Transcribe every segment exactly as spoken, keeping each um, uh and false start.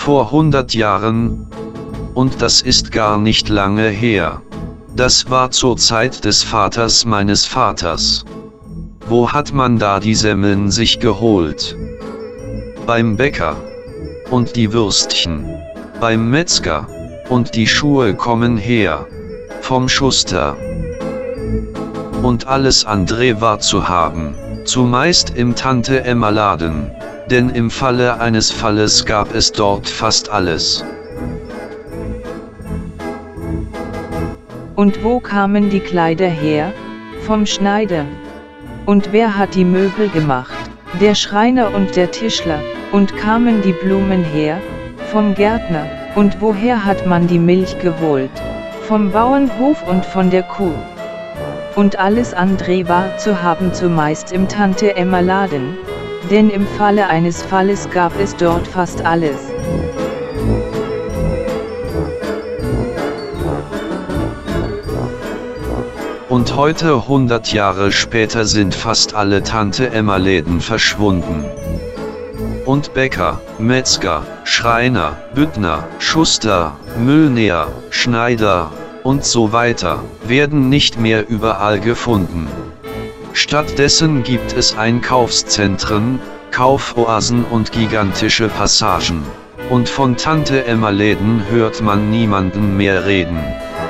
vor hundert Jahren, und das ist gar nicht lange her. Das war zur Zeit des Vaters meines Vaters. Wo hat man da die Semmeln sich geholt? Beim Bäcker. Und die Würstchen. Beim Metzger. Und die Schuhe kommen her. Vom Schuster. Und alles andere war zu haben, zumeist im Tante-Emma-Laden, denn im Falle eines Falles gab es dort fast alles. Und wo kamen die Kleider her? Vom Schneider. Und wer hat die Möbel gemacht? Der Schreiner und der Tischler. Und kamen die Blumen her? Vom Gärtner. Und woher hat man die Milch geholt? Vom Bauernhof und von der Kuh. Und alles andere war zu haben zumeist im Tante-Emma-Laden, denn im Falle eines Falles gab es dort fast alles. Und heute, hundert Jahre später, sind fast alle Tante-Emma-Läden verschwunden. Und Bäcker, Metzger, Schreiner, Büttner, Schuster, Müllnäher, Schneider und so weiter werden nicht mehr überall gefunden. Stattdessen gibt es Einkaufszentren, Kaufoasen und gigantische Passagen. Und von Tante-Emma-Läden hört man niemanden mehr reden.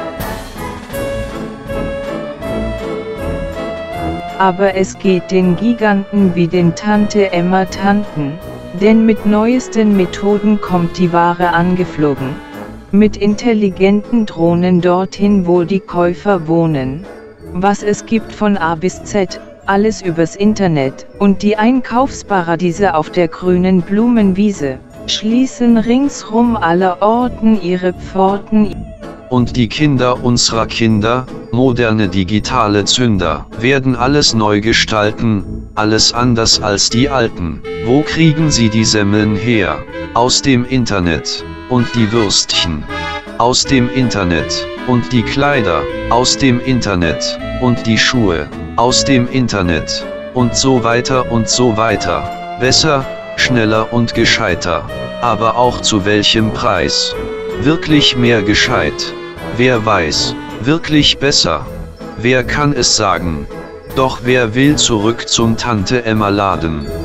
Aber es geht den Giganten wie den Tante-Emma-Tanten, denn mit neuesten Methoden kommt die Ware angeflogen. Mit intelligenten Drohnen dorthin, wo die Käufer wohnen. Was es gibt von A bis Z, alles übers Internet, und die Einkaufsparadiese auf der grünen Blumenwiese schließen ringsrum aller Orten ihre Pforten. Und die Kinder unserer Kinder, moderne digitale Zünder, werden alles neu gestalten, alles anders als die Alten. Wo kriegen sie die Semmeln her? Aus dem Internet. Und die Würstchen. Aus dem Internet. Und die Kleider. Aus dem Internet. Und die Schuhe. Aus dem Internet. Und so weiter und so weiter. Besser, schneller und gescheiter. Aber auch zu welchem Preis? Wirklich mehr gescheit? Wer weiß? Wirklich besser? Wer kann es sagen? Doch wer will zurück zum Tante-Emma-Laden?